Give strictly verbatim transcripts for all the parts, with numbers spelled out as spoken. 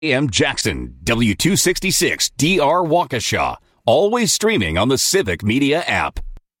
A M Jackson, W two sixty-six D R Waukesha. Always streaming on the Civic Media app.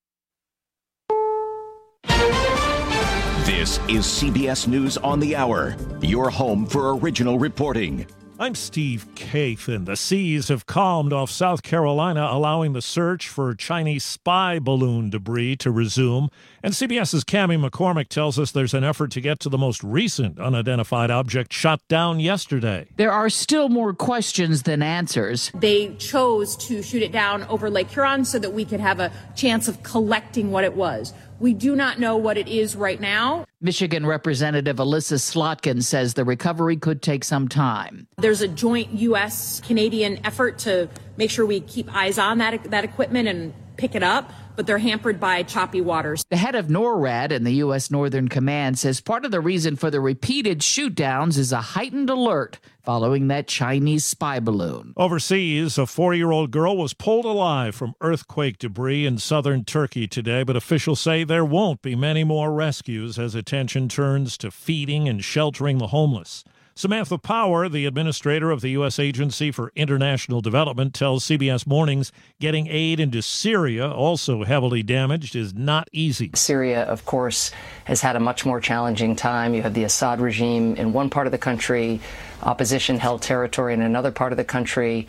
This is C B S News on the Hour, your home for original reporting. I'm Steve Kathan. The seas have calmed off South Carolina, allowing the search for Chinese spy balloon debris to resume. And CBS's Cammie McCormick tells us there's an effort to get to the most recent unidentified object shot down yesterday. There are still more questions than answers. They chose to shoot it down over Lake Huron so that we could have a chance of collecting what it was. We do not know what it is right now. Michigan Representative Alyssa Slotkin says the recovery could take some time. There's a joint U S Canadian effort to make sure we keep eyes on that, that equipment and pick it up, but they're hampered by choppy waters. The head of NORAD in the U S Northern Command says part of the reason for the repeated shoot-downs is a heightened alert following that Chinese spy balloon. Overseas, a four-year-old girl was pulled alive from earthquake debris in southern Turkey today, but officials say there won't be many more rescues as attention turns to feeding and sheltering the homeless. Samantha Power, the administrator of the U S Agency for International Development, tells C B S Mornings getting aid into Syria, also heavily damaged, is not easy. Syria, of course, has had a much more challenging time. You have the Assad regime in one part of the country, opposition-held territory in another part of the country,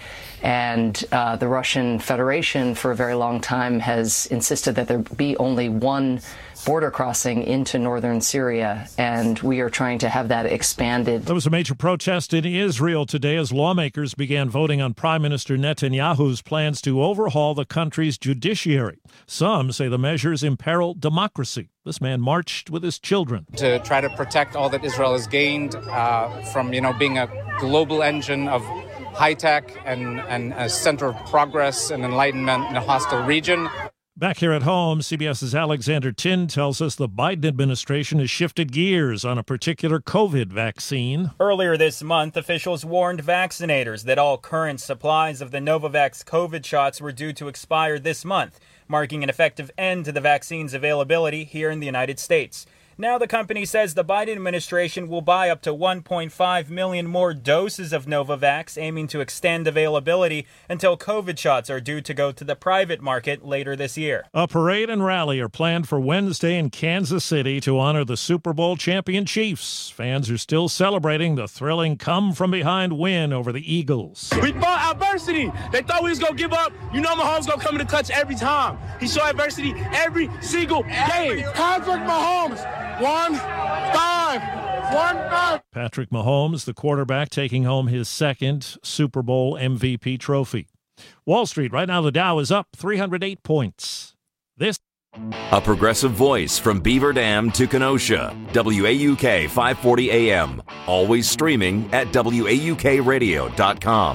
and uh, the Russian Federation for a very long time has insisted that there be only one border crossing into northern Syria, and we are trying to have that expanded. There was a major protest in Israel today as lawmakers began voting on Prime Minister Netanyahu's plans to overhaul the country's judiciary. Some say the measures imperil democracy. This man marched with his children to try to protect all that Israel has gained uh, from, you know, being a global engine of high tech and, and a center of progress and enlightenment in a hostile region. Back here at home, CBS's Alexander Tin tells us the Biden administration has shifted gears on a particular COVID vaccine. Earlier this month, officials warned vaccinators that all current supplies of the Novavax COVID shots were due to expire this month, marking an effective end to the vaccine's availability here in the United States. Now the company says the Biden administration will buy up to one point five million more doses of Novavax, aiming to extend availability until COVID shots are due to go to the private market later this year. A parade and rally are planned for Wednesday in Kansas City to honor the Super Bowl champion Chiefs. Fans are still celebrating the thrilling come-from-behind win over the Eagles. We fought adversity. They thought we was going to give up. You know Mahomes going to come in the clutch every time. He showed adversity every single game. Patrick Mahomes. One, five, one, five. Patrick Mahomes, the quarterback, taking home his second Super Bowl M V P trophy. Wall Street, right now the Dow is up three hundred eight points. This. A progressive voice from Beaver Dam to Kenosha. W A U K five forty A M. Always streaming at W A U K radio dot com.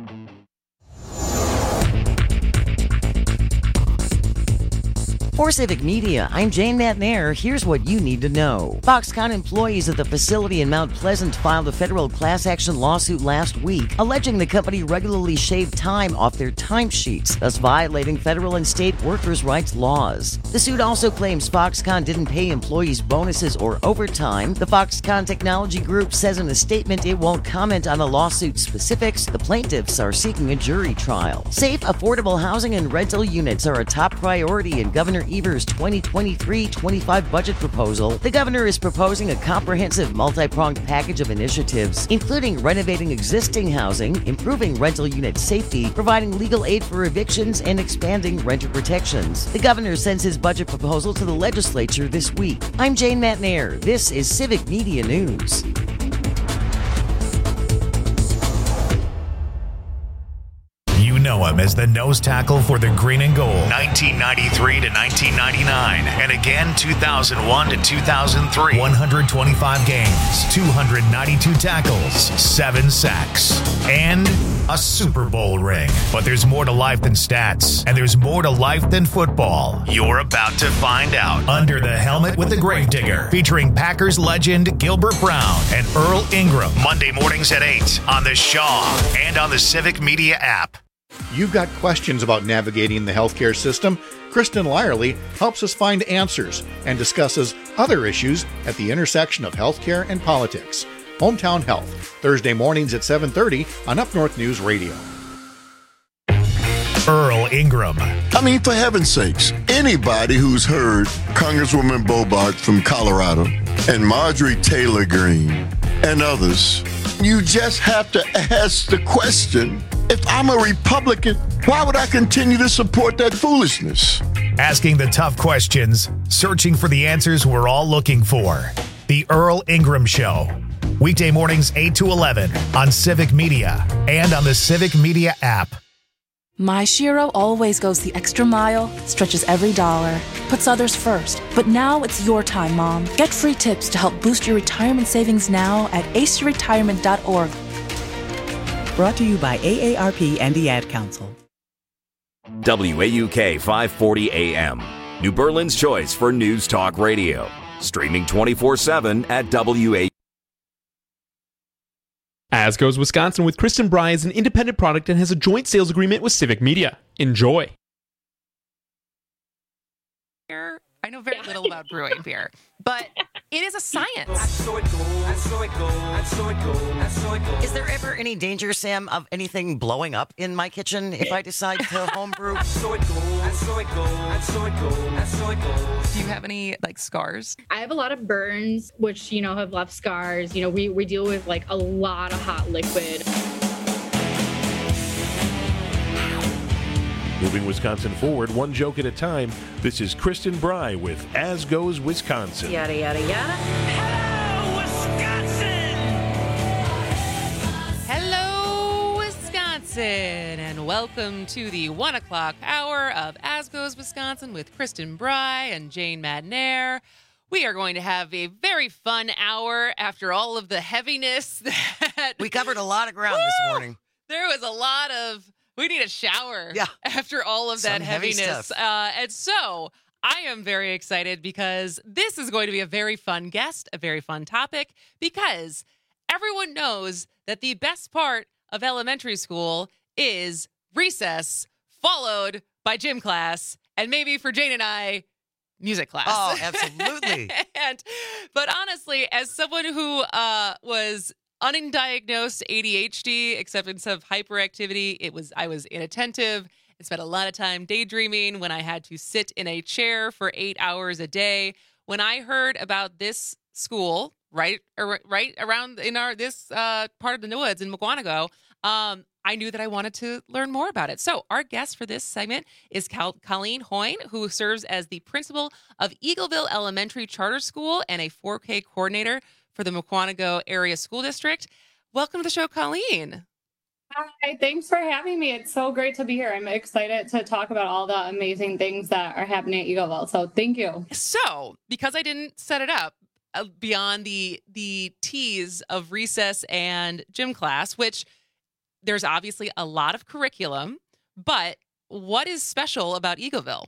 For Civic Media, I'm Jane Matnair. Here's what you need to know. Foxconn employees at the facility in Mount Pleasant filed a federal class action lawsuit last week, alleging the company regularly shaved time off their timesheets, thus violating federal and state workers' rights laws. The suit also claims Foxconn didn't pay employees bonuses or overtime. The Foxconn Technology Group says in a statement it won't comment on the lawsuit specifics. The plaintiffs are seeking a jury trial. Safe, affordable housing and rental units are a top priority in Governor Evers' twenty twenty-three twenty-five budget proposal. The governor is proposing a comprehensive multi-pronged package of initiatives, including renovating existing housing, improving rental unit safety, providing legal aid for evictions, and expanding renter protections. The governor sends his budget proposal to the legislature this week. I'm Jane Matnair. This is Civic Media News. Know him as the nose tackle for the green and gold, nineteen ninety-three to nineteen ninety-nine, and again two thousand one to two thousand three. one hundred twenty-five games, two hundred ninety-two tackles, seven sacks, and a Super Bowl ring. But there's more to life than stats, and there's more to life than football. You're about to find out. Under the Helmet with the Gravedigger, featuring Packers legend Gilbert Brown and Earl Ingram. Monday mornings at eight on the Shaw and on the Civic Media app. You've got questions about navigating the healthcare system? Kristen Lyerly helps us find answers and discusses other issues at the intersection of healthcare and politics. Hometown Health, Thursday mornings at seven thirty on Up North News Radio. Earl Ingram. I mean, for heaven's sakes, anybody who's heard Congresswoman Bobart from Colorado and Marjorie Taylor Greene and others, you just have to ask the question, if I'm a Republican, why would I continue to support that foolishness? Asking the tough questions, searching for the answers we're all looking for. The Earl Ingram Show. Weekday mornings eight to eleven on Civic Media and on the Civic Media app. My Shiro always goes the extra mile, stretches every dollar, puts others first. But now it's your time, Mom. Get free tips to help boost your retirement savings now at a c e retirement dot org. Brought to you by A A R P and the Ad Council. W A U K five forty A M, New Berlin's choice for News Talk Radio. Streaming twenty-four seven at W A U K. As Goes Wisconsin with Kristen Bry is an independent product and has a joint sales agreement with Civic Media. Enjoy. I know very little about brewing beer, but it is a science. Is there ever any danger, Sam, of anything blowing up in my kitchen if I decide to homebrew? Do you have any, like, scars? I have a lot of burns, which, you know, have left scars. You know, we, we deal with, like, a lot of hot liquid. Moving Wisconsin forward, one joke at a time. This is Kristen Bry with As Goes Wisconsin. Yada, yada, yada. Hello, Wisconsin, and welcome to the one o'clock hour of As Goes Wisconsin with Kristen Bry and Jane Madnair. We are going to have a very fun hour after all of the heaviness that... We covered a lot of ground Woo! this morning. There was a lot of... We need a shower yeah. after all of Some that heavy heaviness. Stuff. Uh, and so I am very excited because this is going to be a very fun guest, a very fun topic, because everyone knows that the best part of elementary school is recess, followed by gym class, and maybe for Jane and I, music class. Oh, absolutely. and But honestly, as someone who uh, was... undiagnosed A D H D, acceptance of hyperactivity. It was I was inattentive. I spent a lot of time daydreaming when I had to sit in a chair for eight hours a day. When I heard about this school, right, ar- right around in our this uh, part of the woods in Mukwonago, um, I knew that I wanted to learn more about it. So our guest for this segment is Cal- Colleen Hoyne, who serves as the principal of Eagleville Elementary Charter School and a four K coordinator for the Mukwonago Area School District. Welcome to the show, Colleen. Hi, thanks for having me. It's so great to be here. I'm excited to talk about all the amazing things that are happening at Eagleville. So thank you. So, because I didn't set it up uh, beyond the the tease of recess and gym class, which there's obviously a lot of curriculum, but what is special about Eagleville?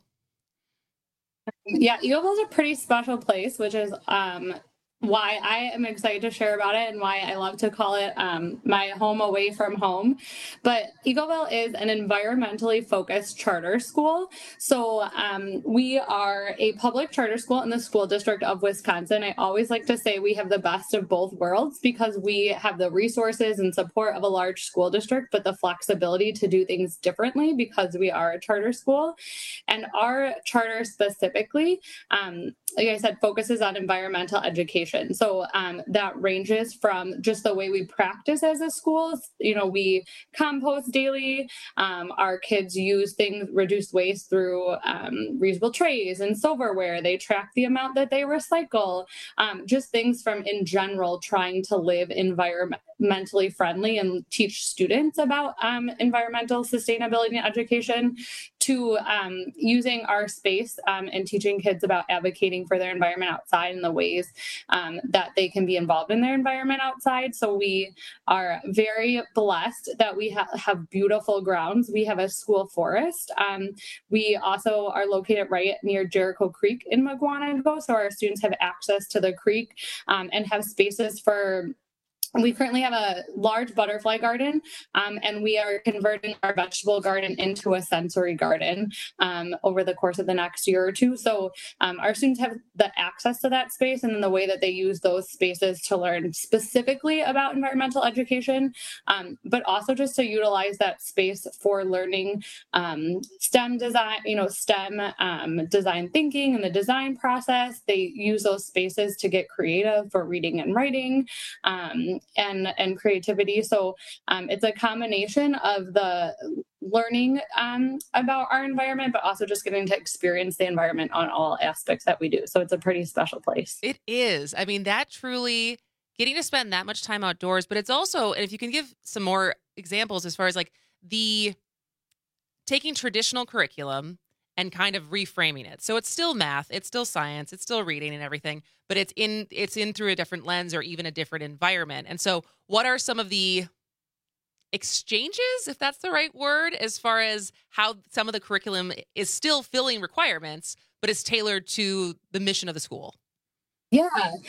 Yeah, Eagleville is a pretty special place, which is um, why I am excited to share about it and why I love to call it um, my home away from home. But Eagleville is an environmentally focused charter school. So um, we are a public charter school in the school district of Wisconsin. I always like to say we have the best of both worlds because we have the resources and support of a large school district, but the flexibility to do things differently because we are a charter school. And our charter specifically, um, like I said, focuses on environmental education. So um, that ranges from just the way we practice as a school. You know, we compost daily. Um, our kids use things, reduce waste through um, reusable trays and silverware. They track the amount that they recycle. Um, just things from, in general, trying to live environmentally friendly and teach students about um, environmental sustainability and education, to um, using our space um, and teaching kids about advocating for their environment outside and the ways um, that they can be involved in their environment outside. So we are very blessed that we ha- have beautiful grounds. We have a school forest. Um, we also are located right near Jericho Creek in Mukwonago, so our students have access to the creek um, and have spaces for we currently have a large butterfly garden, um, and we are converting our vegetable garden into a sensory garden um, over the course of the next year or two. So um, our students have the access to that space, and then the way that they use those spaces to learn specifically about environmental education, um, but also just to utilize that space for learning um, STEM design, you know, STEM um, design thinking and the design process. They use those spaces to get creative for reading and writing. Um, and and creativity. So um, it's a combination of the learning um, about our environment, but also just getting to experience the environment on all aspects that we do. So it's a pretty special place. It is. I mean, that truly, getting to spend that much time outdoors, but it's also, and if you can give some more examples as far as like the taking traditional curriculum and kind of reframing it. So it's still math, it's still science, it's still reading and everything, but it's in it's in through a different lens or even a different environment. And so what are some of the exchanges, if that's the right word, as far as how some of the curriculum is still filling requirements, but is tailored to the mission of the school? Yeah.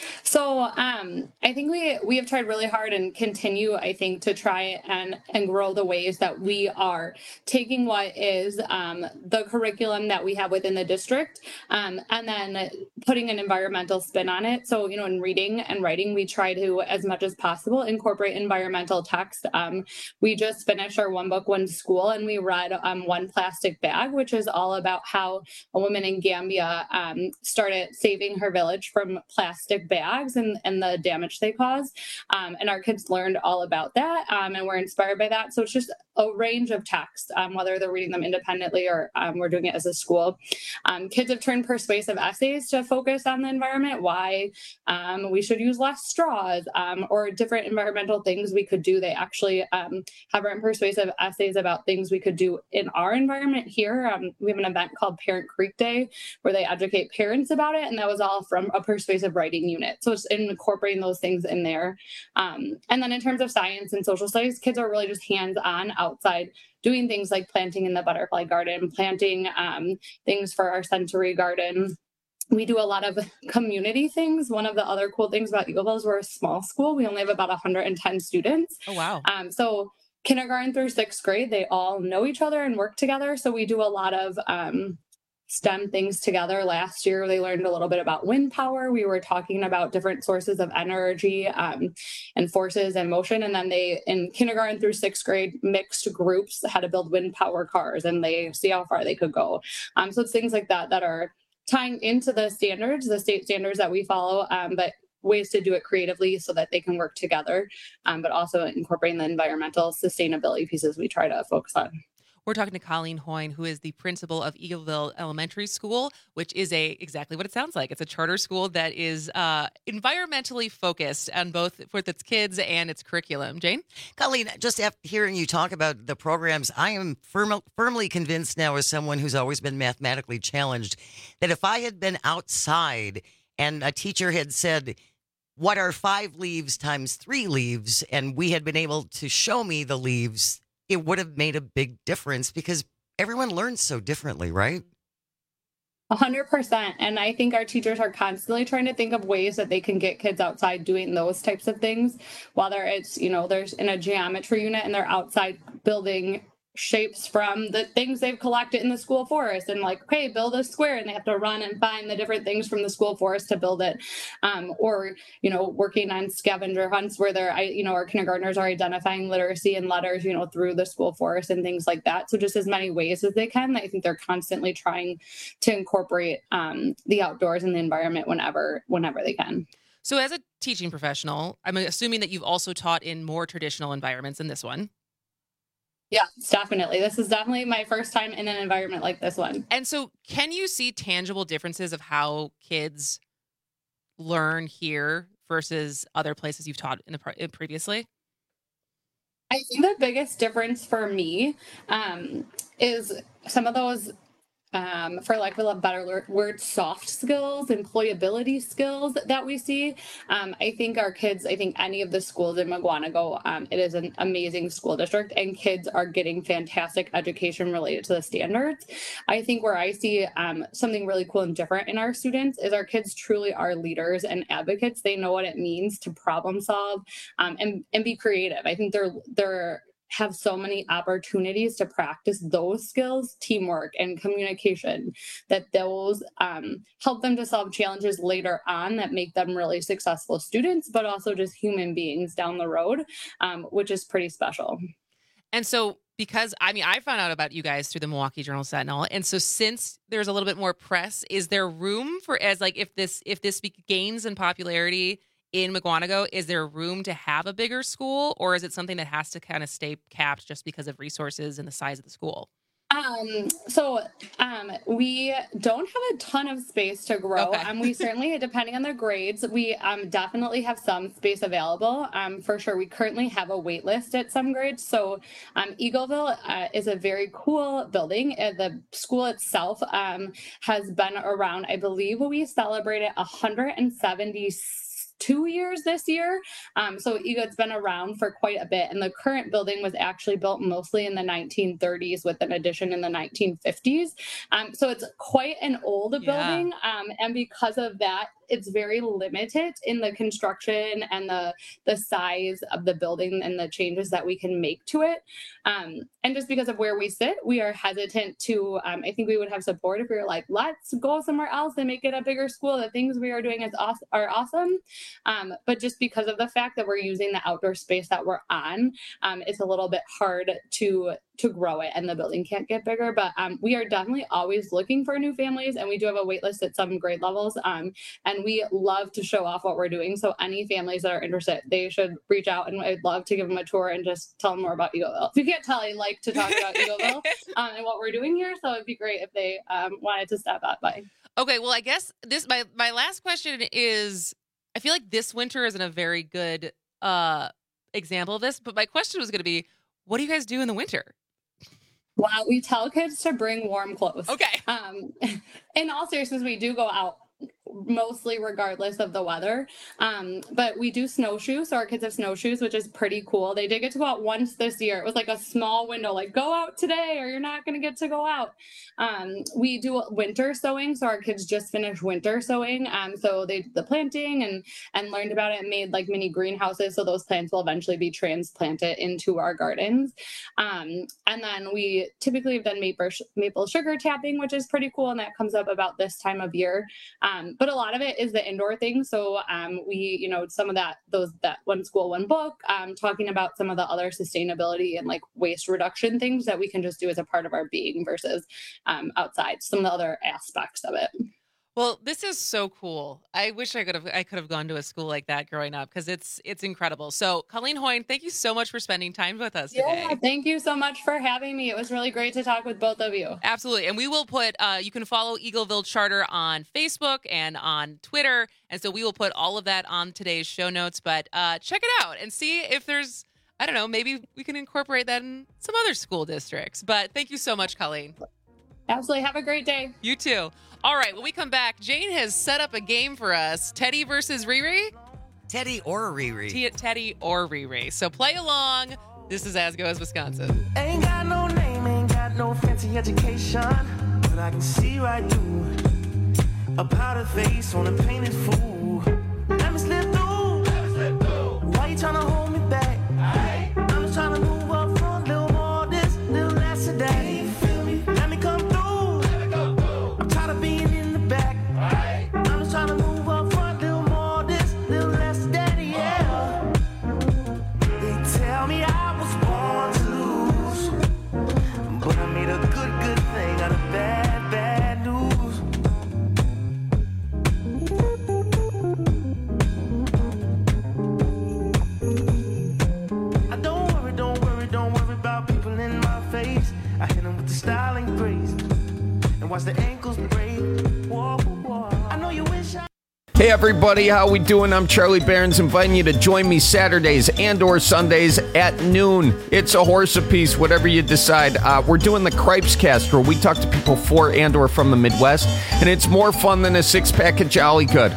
So um, I think we we have tried really hard and continue, I think, to try and, and grow the ways that we are taking what is um, the curriculum that we have within the district um, and then putting an environmental spin on it. So, you know, in reading and writing, we try to, as much as possible, incorporate environmental text. Um, we just finished our One Book, One School, and we read um, One Plastic Bag, which is all about how a woman in Gambia um, started saving her village from plastic bags and, and the damage they cause. Um, and our kids learned all about that um, and were inspired by that. So it's just a range of texts, um, whether they're reading them independently or um, we're doing it as a school. Um, kids have turned persuasive essays to focus on the environment, why um, we should use less straws um, or different environmental things we could do. They actually um, have written persuasive essays about things we could do in our environment here. Um, we have an event called Parent Creek Day where they educate parents about it. And that was all from a persuasive writing unit. So it's incorporating those things in there. Um, and then in terms of science and social studies, kids are really just hands-on outside doing things like planting in the butterfly garden, planting um, things for our sensory garden. We do a lot of community things. One of the other cool things about Eagleville is we're a small school. We only have about one hundred ten students. Oh, wow. Um, so kindergarten through sixth grade, they all know each other and work together. So we do a lot of um, STEM things together. Last year, they learned a little bit about wind power. We were talking about different sources of energy um, and forces and motion. And then they, in kindergarten through sixth grade, mixed groups had to build wind power cars and they see how far they could go. Um, so it's things like that that are tying into the standards, the state standards that we follow, um, but ways to do it creatively so that they can work together, um, but also incorporating the environmental sustainability pieces we try to focus on. We're talking to Colleen Hoyne, who is the principal of Eagleville Elementary School, which is a exactly what it sounds like. It's a charter school that is uh, environmentally focused on both with its kids and its curriculum. Jane? Colleen, just after hearing you talk about the programs, I am firm, firmly convinced now, as someone who's always been mathematically challenged, that if I had been outside and a teacher had said, what are five leaves times three leaves, and we had been able to show me the leaves, it would have made a big difference because everyone learns so differently, right? A hundred percent. And I think our teachers are constantly trying to think of ways that they can get kids outside doing those types of things, whether it's, you know, there's in a geometry unit and they're outside building shapes from the things they've collected in the school forest and like, okay, build a square, and they have to run and find the different things from the school forest to build it. Um, or, you know, working on scavenger hunts where they're, you know, our kindergartners are identifying literacy and letters, you know, through the school forest and things like that. So just as many ways as they can. I think they're constantly trying to incorporate um, the outdoors and the environment whenever, whenever they can. So as a teaching professional, I'm assuming that you've also taught in more traditional environments than this one. Yeah, definitely. This is definitely my first time in an environment like this one. And so can you see tangible differences of how kids learn here versus other places you've taught in the previously? I think the biggest difference for me um, is some of those um, for lack of a better word, soft skills, employability skills that we see. Um, I think our kids, I think any of the schools in Mukwonago, um, it is an amazing school district, and kids are getting fantastic education related to the standards. I think where I see um, something really cool and different in our students is our kids truly are leaders and advocates. They know what it means to problem solve um, and, and be creative. I think they're they're have so many opportunities to practice those skills, teamwork and communication, that those um, help them to solve challenges later on that make them really successful students, but also just human beings down the road, um, which is pretty special. And so because, I mean, I found out about you guys through the Milwaukee Journal Sentinel. And so since there's a little bit more press, is there room for, as like, if this, if this gains in popularity in Mukwonago, is there room to have a bigger school, or is it something that has to kind of stay capped just because of resources and the size of the school? Um, so um, we don't have a ton of space to grow. Okay. um, we certainly, depending on the grades, we um, definitely have some space available. Um, for sure, we currently have a wait list at some grades. So um, Eagleville uh, is a very cool building. Uh, the school itself um, has been around, I believe we celebrated one hundred seventy-six two years this year. Um, so E G A's been around for quite a bit. And the current building was actually built mostly in the nineteen thirties with an addition in the nineteen fifties. Um, so it's quite an old Yeah. building. Um, and because of that, it's very limited in the construction and the the size of the building and the changes that we can make to it. Um, and just because of where we sit, we are hesitant to, um, I think we would have support if we were like, let's go somewhere else and make it a bigger school. The things we are doing is aw- are awesome. Um, but just because of the fact that we're using the outdoor space that we're on, um, it's a little bit hard to to grow it, and the building can't get bigger. But um, we are definitely always looking for new families, and we do have a wait list at some grade levels. Um, and we love to show off what we're doing. So any families that are interested, they should reach out, and I'd love to give them a tour and just tell them more about Eagleville. If you can't tell, I like to talk about Eagleville um, and what we're doing here. So it'd be great if they um, wanted to stop out by. Okay, well, I guess this my my last question is, I feel like this winter isn't a very good uh, example of this, but my question was going to be, what do you guys do in the winter? Wow, we tell kids to bring warm clothes. Okay. Um, in all seriousness, we do go out mostly regardless of the weather. Um, but we do snowshoes. So our kids have snowshoes, which is pretty cool. They did get to go out once this year. It was like a small window, like go out today or you're not going to get to go out. Um, we do winter sowing. So our kids just finished winter sowing. Um, so they did the planting and, and learned about it and made like mini greenhouses. So those plants will eventually be transplanted into our gardens. Um, and then we typically have done maple, maple sugar tapping, which is pretty cool. And that comes up about this time of year. Um, but a lot of it is the indoor thing. So um, we, you know, some of that, those, that one school, one book, um, talking about some of the other sustainability and like waste reduction things that we can just do as a part of our being versus um, outside, some of the other aspects of it. Well, this is so cool. I wish I could have I could have gone to a school like that growing up, because it's it's incredible. So, Colleen Hoyne, thank you so much for spending time with us today. Yeah, thank you so much for having me. It was really great to talk with both of you. Absolutely. And we will put, uh, you can follow Eagleville Charter on Facebook and on Twitter. And so we will put all of that on today's show notes. But uh, check it out and see if there's, I don't know, maybe we can incorporate that in some other school districts. But thank you so much, Colleen. Absolutely. Have a great day. You too. All right. When we come back, Jane has set up a game for us. Teddy versus Riri? Teddy or Riri. T- Teddy or Riri. So play along. This is As Goes Wisconsin. Ain't got no name, ain't got no fancy education, but I can see right through a powder face on a painted fool. Let me slip through. Let me slip through. Why you trying to hold me back? Aye. I'm just trying to move up front, little more this, little less of that. You feel me? Let me come through. Let me come through. I'm tired of being in the back. Aye. I'm just trying to move up front, little more this, little less of that, yeah. They tell me I was born to lose, but I made a good, good thing out of bad, bad news. I don't worry, don't worry, don't worry about people in my face. I hit them with the style and grace, and watch the ankles break. Whoa, whoa. I know you wish I Hey everybody, how we doing? I'm Charlie Barons, inviting you to join me Saturdays and or Sundays at noon. It's a horse apiece, whatever you decide. Uh, we're doing the Cripes Cast, where we talk to people for and or from the Midwest, and it's more fun than a six-pack of Jolly Good.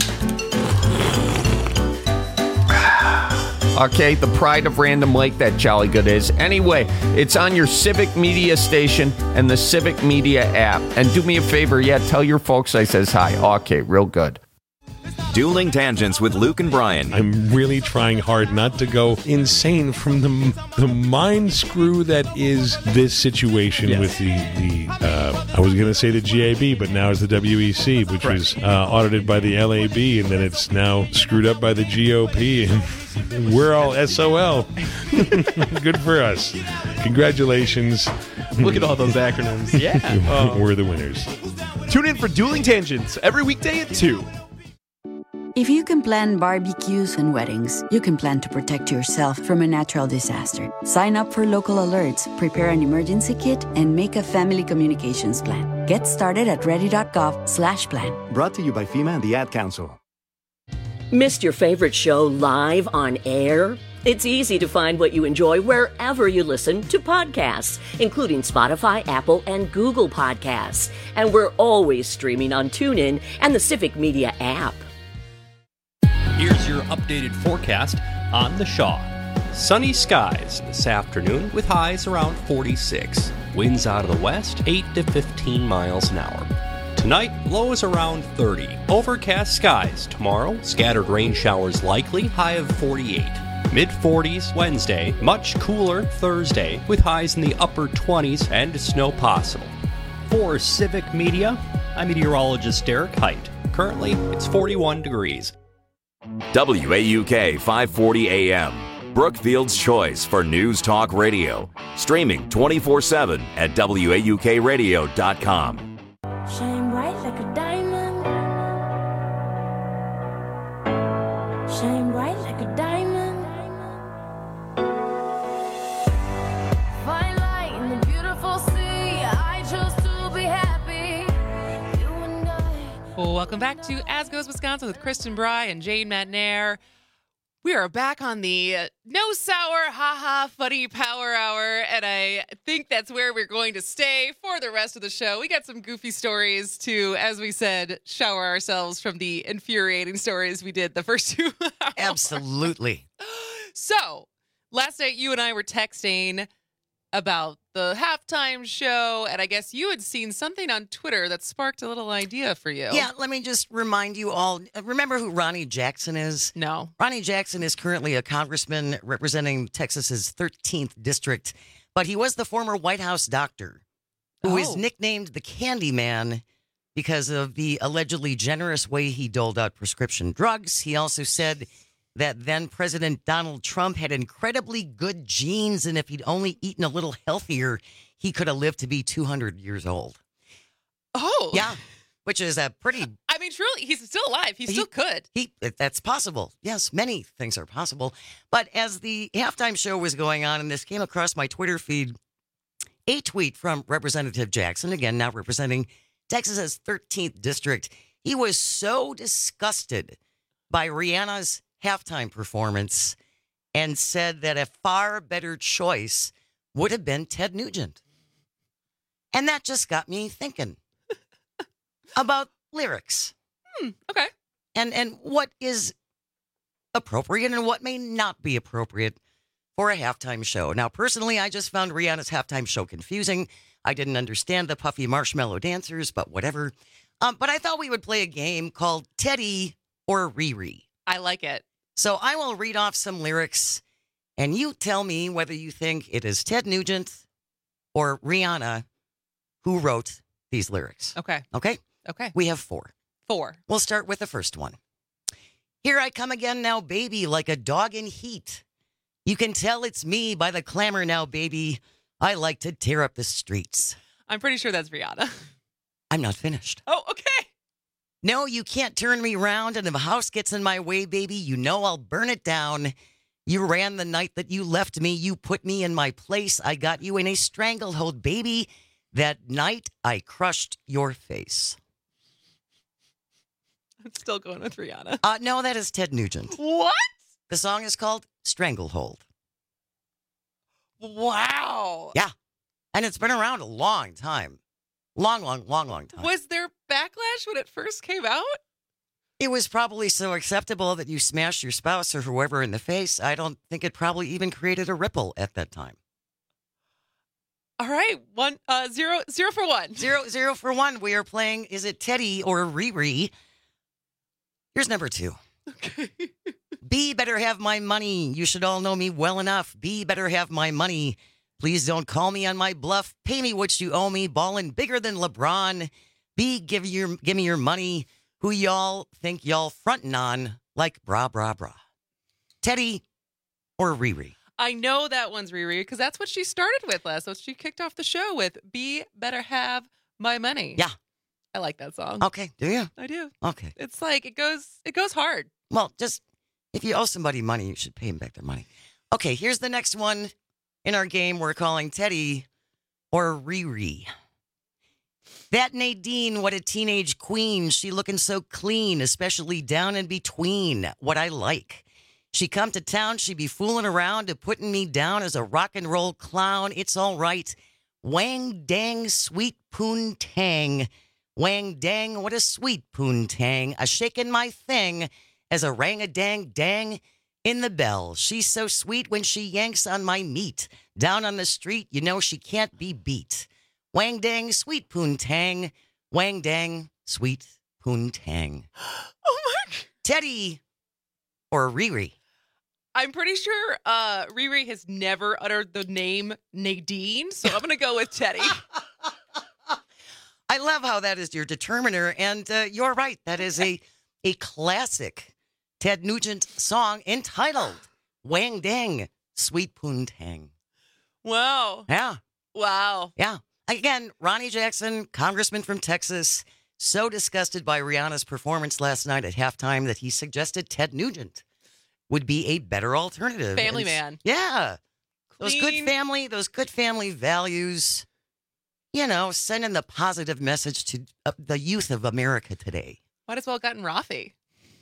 Okay, the pride of Random Lake, that Jolly Good is. Anyway, it's on your Civic Media station and the Civic Media app. And do me a favor, yeah, tell your folks I says hi. Okay, real good. Dueling Tangents with Luke and Brian. I'm really trying hard not to go insane from the the mind screw that is this situation yes. with the, the uh, I was going to say the G A B, but now it's the W E C, which right. was uh, audited by the L A B, and then it's now screwed up by the G O P, and we're all S O L. Good for us. Congratulations. Look at all those acronyms. Yeah. Oh. We're the winners. Tune in for Dueling Tangents every weekday at two. If you can plan barbecues and weddings, you can plan to protect yourself from a natural disaster. Sign up for local alerts, prepare an emergency kit, and make a family communications plan. Get started at ready.gov slash plan. Brought to you by FEMA and the Ad Council. Missed your favorite show live on air? It's easy to find what you enjoy wherever you listen to podcasts, including Spotify, Apple, and Google Podcasts. And we're always streaming on TuneIn and the Civic Media app. Here's your updated forecast on the Shaw. Sunny skies this afternoon with highs around forty-six. Winds out of the west, eight to fifteen miles an hour. Tonight, lows around thirty. Overcast skies tomorrow. Scattered rain showers likely, high of forty-eight. mid forties Wednesday. Much cooler Thursday with highs in the upper twenties and snow possible. For Civic Media, I'm meteorologist Derek Height. Currently, it's forty-one degrees. W A U K five forty A M, Brookfield's choice for news talk radio. Streaming twenty-four seven at W A U K radio dot com. Shine bright like a diamond. Shine bright like a diamond. Fine light in the beautiful sea. I chose to be happy. You and I. Well, welcome back to As Goes Wisconsin with Kristen Bry and Jane Matnair. We are back on the uh, no sour, haha, funny power hour, and I think that's where we're going to stay for the rest of the show. We got some goofy stories to, as we said, shower ourselves from the infuriating stories we did the first two hours. Absolutely. So, last night you and I were texting about the halftime show, and I guess you had seen something on Twitter that sparked a little idea for you. Yeah, let me just remind you all. Remember who Ronnie Jackson is? No. Ronnie Jackson is currently a congressman representing Texas's thirteenth district, but he was the former White House doctor who oh. is nicknamed the Candy Man because of the allegedly generous way he doled out prescription drugs. He also said that then President Donald Trump had incredibly good genes, and if he'd only eaten a little healthier, he could have lived to be two hundred years old. Oh. Yeah, which is a pretty... I mean, truly, he's still alive. He, he still could. He, that's possible. Yes, many things are possible. But as the halftime show was going on, and this came across my Twitter feed, a tweet from Representative Jackson, again, now representing Texas's thirteenth district. He was so disgusted by Rihanna's halftime performance and said that a far better choice would have been Ted Nugent. And that just got me thinking about lyrics. Hmm, okay. And and what is appropriate and what may not be appropriate for a halftime show. Now, personally, I just found Rihanna's halftime show confusing. I didn't understand the puffy marshmallow dancers, but whatever. Um, but I thought we would play a game called Teddy or Riri. I like it. So I will read off some lyrics, and you tell me whether you think it is Ted Nugent or Rihanna who wrote these lyrics. Okay. Okay? Okay. We have four. Four. We'll start with the first one. Here I come again now, baby, like a dog in heat. You can tell it's me by the clamor now, baby. I like to tear up the streets. I'm pretty sure that's Rihanna. I'm not finished. Oh, okay. No, you can't turn me round, and if a house gets in my way, baby, you know I'll burn it down. You ran the night that you left me. You put me in my place. I got you in a stranglehold, baby. That night, I crushed your face. I'm still going with Rihanna. Uh, no, that is Ted Nugent. What? The song is called Stranglehold. Wow. Yeah. And it's been around a long time. Long, long, long, long time. Was there backlash when it first came out? It was probably so acceptable that you smashed your spouse or whoever in the face. I don't think it probably even created a ripple at that time. All right. One, uh, zero, zero for one. Zero, zero for one. We are playing, is it Teddy or Riri? Here's number two. Okay. B better have my money. You should all know me well enough. B better have my money. Please don't call me on my bluff. Pay me what you owe me. Ballin' bigger than LeBron. B, give your give me your money. Who y'all think y'all frontin' on like bra, bra, bra? Teddy or Riri? I know that one's Riri because that's what she started with last. So she kicked off the show with B better have my money. Yeah. I like that song. Okay. Do you? I do. Okay. It's like, it goes, it goes hard. Well, just, if you owe somebody money, you should pay them back their money. Okay, here's the next one in our game we're calling Teddy or Riri. That Nadine, what a teenage queen. She looking so clean, especially down in between. What I like. She come to town, she be fooling around to putting me down as a rock and roll clown. It's all right. Wang dang sweet poontang. Wang dang, what a sweet poontang. A shaking my thing as a rang-a-dang dang in the bell. She's so sweet when she yanks on my meat. Down on the street, you know she can't be beat. Wang dang, sweet poontang. Wang dang, sweet poontang. Oh my. Teddy or Riri? I'm pretty sure uh, Riri has never uttered the name Nadine, so I'm going to go with Teddy. I love how that is your determiner, and uh, you're right. That is a, a classic Ted Nugent song entitled Wang Dang, Sweet Poontang. Wow. Yeah. Wow. Yeah. Again, Ronnie Jackson, congressman from Texas, so disgusted by Rihanna's performance last night at halftime that he suggested Ted Nugent would be a better alternative. Family and, man. Yeah. Those good Clean. family, those good family values, you know, sending the positive message to uh, the youth of America today. Might as well have gotten Rafi.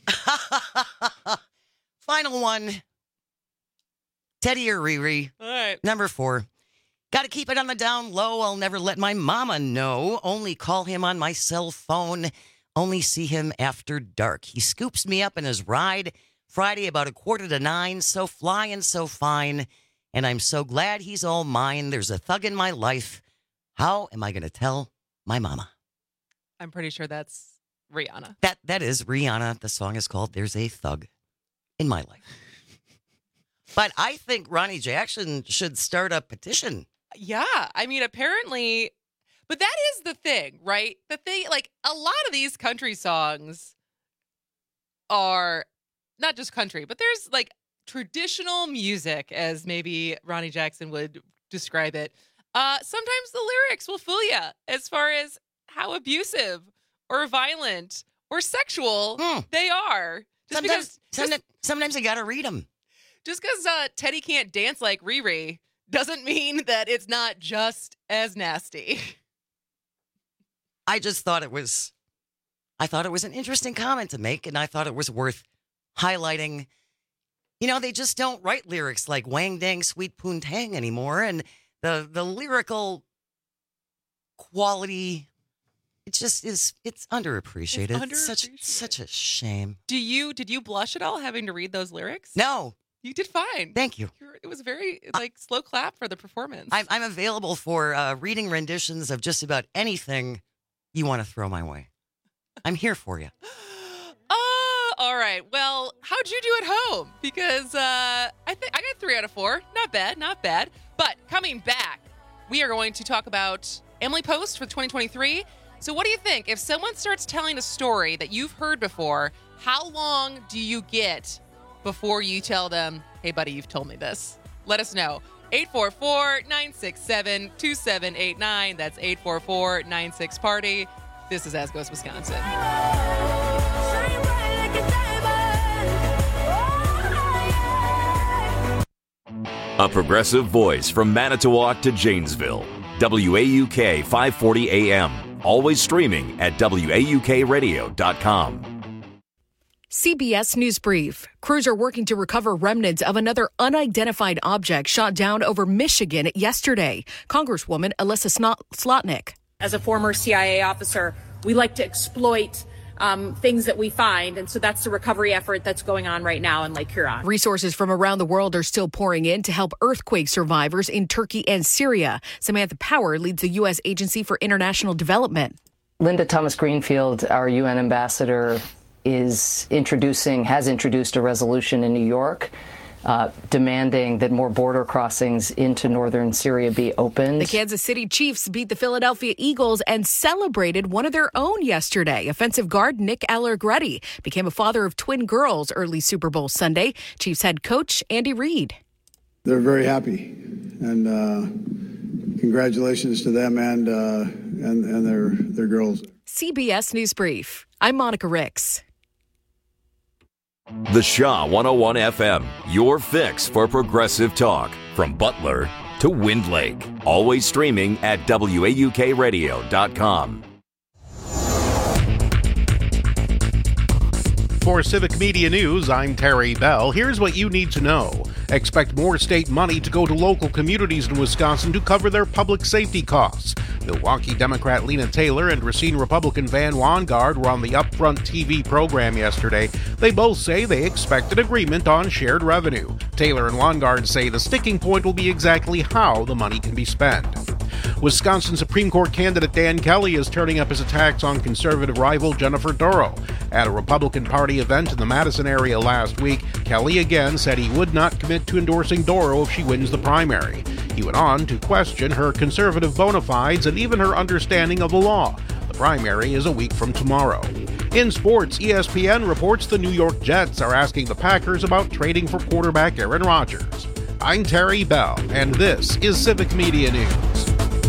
Final one. Teddy or Riri. All right. Number four. Got to keep it on the down low. I'll never let my mama know. Only call him on my cell phone. Only see him after dark. He scoops me up in his ride Friday about a quarter to nine. So flying, so fine. And I'm so glad he's all mine. There's a thug in my life. How am I going to tell my mama? I'm pretty sure that's Rihanna. That That is Rihanna. The song is called There's a Thug in My Life. But I think Ronnie Jackson should start a petition. Yeah. I mean, apparently, but that is the thing, right? The thing, like, a lot of these country songs are not just country, but there's like traditional music, as maybe Ronnie Jackson would describe it. Uh, sometimes the lyrics will fool you as far as how abusive or violent or sexual Hmm. they are. Just Sometimes, because, sometimes, just, sometimes you got to read them. just because uh, Teddy can't dance like Riri doesn't mean that it's not just as nasty. I just thought it was, I thought it was an interesting comment to make, and I thought it was worth highlighting. You know, they just don't write lyrics like Wang Dang Sweet Poontang anymore, and the the lyrical quality, it just is, it's underappreciated. It's It's such, such a shame. Do you did you blush at all having to read those lyrics? No. You did fine. Thank you. You're, it was very like slow clap for the performance. I'm, I'm available for uh, reading renditions of just about anything you want to throw my way. I'm here for you. Oh, all right. Well, how'd you do at home? Because uh, I think I got three out of four. Not bad, not bad. But coming back, we are going to talk about Emily Post for twenty twenty-three. So what do you think? If someone starts telling a story that you've heard before, how long do you get before you tell them, hey, buddy, you've told me this? Let us know. eight four four, nine six seven, two seven eight nine. That's eight four four, nine six, party. This is As Goes Wisconsin. A progressive voice from Manitowoc to Janesville. W A U K five forty A M. Always streaming at W A U K radio dot com. C B S News Brief. Crews are working to recover remnants of another unidentified object shot down over Michigan yesterday. Congresswoman Alyssa Slotnick. As a former C I A officer, we like to exploit um, things that we find. And so that's the recovery effort that's going on right now in Lake Huron. Resources from around the world are still pouring in to help earthquake survivors in Turkey and Syria. Samantha Power leads the U S Agency for International Development. Linda Thomas Greenfield, our U N ambassador, is introducing, has introduced a resolution in New York uh, demanding that more border crossings into northern Syria be opened. The Kansas City Chiefs beat the Philadelphia Eagles and celebrated one of their own yesterday. Offensive guard Nick Allegretti became a father of twin girls early Super Bowl Sunday. Chiefs head coach Andy Reid. They're very happy, and uh, congratulations to them and uh, and, and their, their girls. C B S News Brief. I'm Monica Ricks. The Shaw one oh one F M, your fix for progressive talk. From Butler to Wind Lake. Always streaming at W A U K radio dot com. For Civic Media News, I'm Terry Bell. Here's what you need to know. Expect more state money to go to local communities in Wisconsin to cover their public safety costs. Milwaukee Democrat Lena Taylor and Racine Republican Van Wangard were on the Upfront T V program yesterday. They both say they expect an agreement on shared revenue. Taylor and Wangard say the sticking point will be exactly how the money can be spent. Wisconsin Supreme Court candidate Dan Kelly is turning up his attacks on conservative rival Jennifer Dorow. At a Republican Party event in the Madison area last week, Kelly again said he would not commit to endorsing Dorow if she wins the primary. He went on to question her conservative bona fides and even her understanding of the law. The primary is a week from tomorrow. In sports, E S P N reports the New York Jets are asking the Packers about trading for quarterback Aaron Rodgers. I'm Terry Bell, and this is Civic Media News.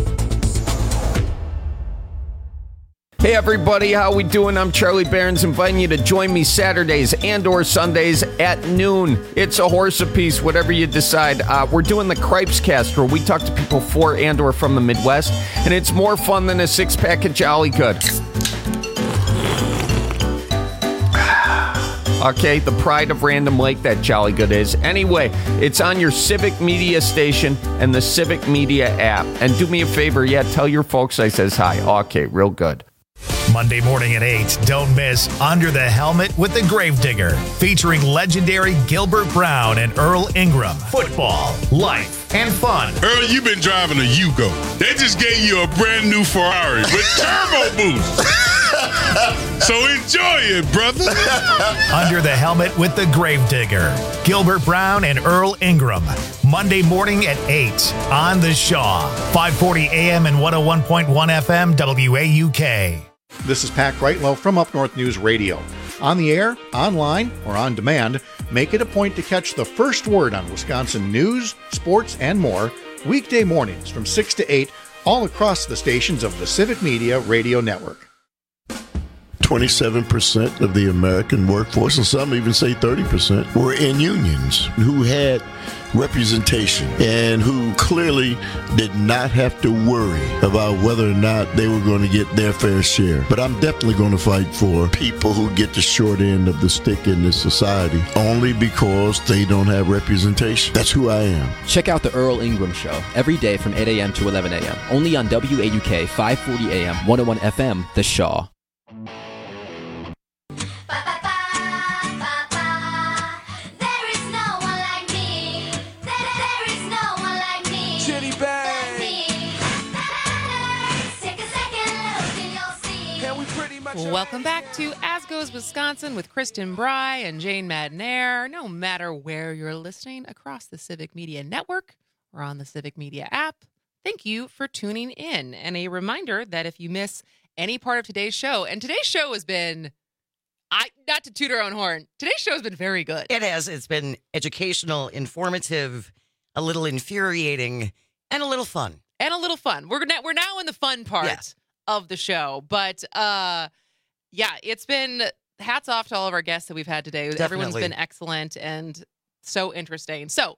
Hey everybody, how we doing? I'm Charlie Behrens, inviting you to join me Saturdays and or Sundays at noon. It's a horse apiece, whatever you decide. Uh, we're doing the Cripes Cast, where we talk to people for and or from the Midwest, and it's more fun than a six-pack of Jolly Good. Okay, the pride of Random Lake, that Jolly Good is. Anyway, it's on your Civic Media station and the Civic Media app. And do me a favor, yeah, tell your folks I says hi. Okay, real good. Monday morning at eight, don't miss Under the Helmet with the Gravedigger, featuring legendary Gilbert Brown and Earl Ingram. Football, life, and fun. Earl, you've been driving a Yugo. They just gave you a brand new Ferrari with turbo boost. So enjoy it, brother. Under the Helmet with the Gravedigger, Gilbert Brown and Earl Ingram. Monday morning at eight on The Shaw. five forty A M and one oh one point one F M W A U K. This is Pat Greitwell from Up North News Radio. On the air, online, or on demand, make it a point to catch the first word on Wisconsin news, sports, and more weekday mornings from six to eight all across the stations of the Civic Media Radio Network. twenty-seven percent of the American workforce, and some even say thirty percent, were in unions who had representation and who clearly did not have to worry about whether or not they were going to get their fair share. But I'm definitely going to fight for people who get the short end of the stick in this society only because they don't have representation. That's who I am. Check out the Earl Ingram Show every day from eight A M to eleven A M only on W A U K five forty A M, one oh one F M, The Shaw. Welcome back to As Goes Wisconsin with Kristen Bry and Jane Madnair. No matter where you're listening across the Civic Media Network or on the Civic Media app, thank you for tuning in. And a reminder that if you miss any part of today's show, and today's show has been, I not to toot our own horn, today's show has been very good. It has. It's been educational, informative, a little infuriating, and a little fun. And a little fun. We're now, we're now in the fun part yeah. of the show. But, uh, yeah, it's been hats off to all of our guests that we've had today. Definitely. Everyone's been excellent and so interesting. So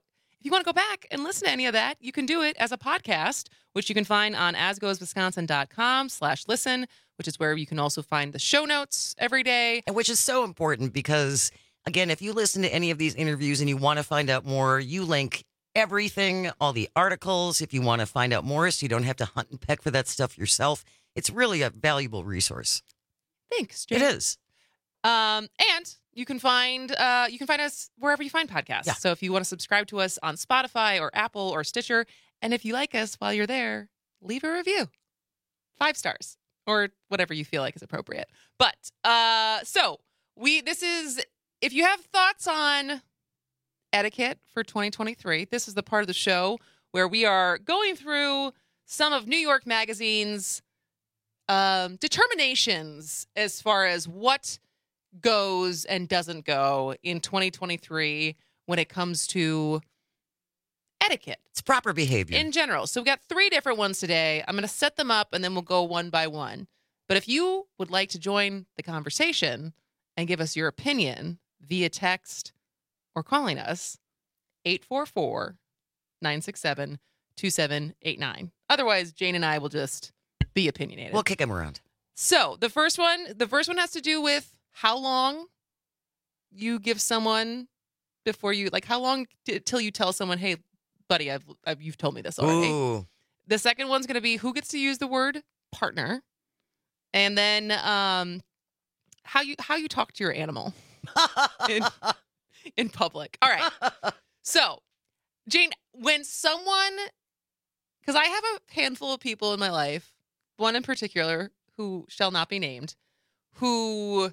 if you want to go back and listen to any of that, you can do it as a podcast, which you can find on asgoeswisconsin.com slash listen, which is where you can also find the show notes every day. And which is so important because, again, if you listen to any of these interviews and you want to find out more, you link everything, all the articles. If you want to find out more, so you don't have to hunt and peck for that stuff yourself. It's really a valuable resource. Thanks, Jane. It is. Um, and you can find uh, you can find us wherever you find podcasts. Yeah. So if you want to subscribe to us on Spotify or Apple or Stitcher, and if you like us while you're there, leave a review. Five stars or whatever you feel like is appropriate. But uh, so we this is if you have thoughts on etiquette for twenty twenty-three, this is the part of the show where we are going through some of New York Magazine's um, determinations as far as what goes and doesn't go in twenty twenty-three when it comes to etiquette. It's proper behavior. In general. So we got three different ones today. I'm going to set them up and then we'll go one by one. But if you would like to join the conversation and give us your opinion via text or calling us, eight four four, nine six seven, two seven eight nine. Otherwise, Jane and I will just be opinionated. We'll kick them around. So the first one, the first one has to do with how long you give someone before you, like how long t- till you tell someone, hey, buddy, I've, I've you've told me this already. Ooh. The second one's going to be who gets to use the word partner, and then um, how you how you talk to your animal in, in public. All right. So, Jane, when someone, because I have a handful of people in my life, one in particular who shall not be named, who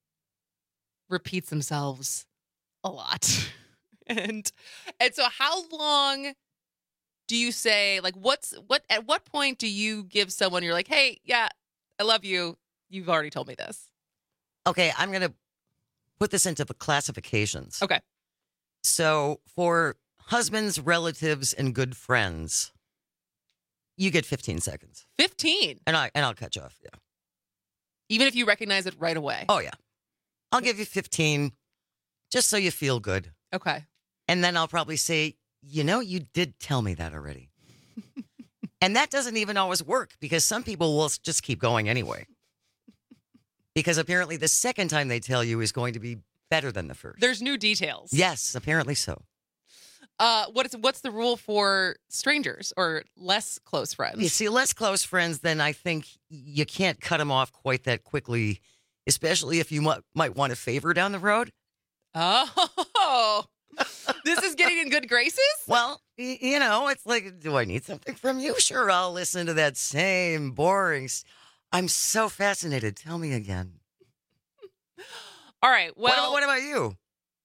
repeats themselves a lot. and and so how long do you say, like, what's what at what point do you give someone, you're like, hey, yeah, I love you. You've already told me this. Okay, I'm going to put this into the classifications. Okay. So for husbands, relatives, and good friends, you get fifteen seconds. fifteen? And, I, and I'll cut you off, yeah. Even if you recognize it right away? Oh, yeah. I'll give you fifteen just so you feel good. Okay. And then I'll probably say, you know, you did tell me that already. And that doesn't even always work because some people will just keep going anyway. Because apparently the second time they tell you is going to be better than the first. There's new details. Yes, apparently so. Uh, what is what's the rule for strangers or less close friends? You see, less close friends, then I think you can't cut them off quite that quickly, especially if you m- might want a favor down the road. Oh, this is getting in good graces? Well, y- you know, it's like, do I need something from you? Sure, I'll listen to that same boring. St- I'm so fascinated. Tell me again. All right. Well, what, what about you?